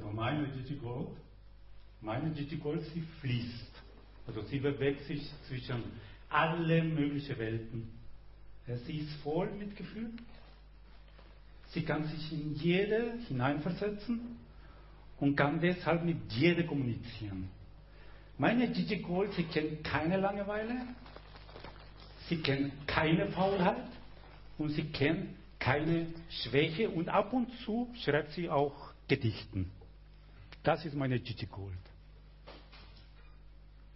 Aber meine Gigi Gold, sie fließt. Also sie bewegt sich zwischen alle möglichen Welten. Sie ist voll mit Gefühl. Sie kann sich in jede hineinversetzen und kann deshalb mit jeder kommunizieren. Meine Gigi Gold, sie kennt keine Langeweile, sie kennt keine Faulheit und sie kennt keine Schwäche und ab und zu schreibt sie auch Gedichten. Das ist meine Gigi Gold.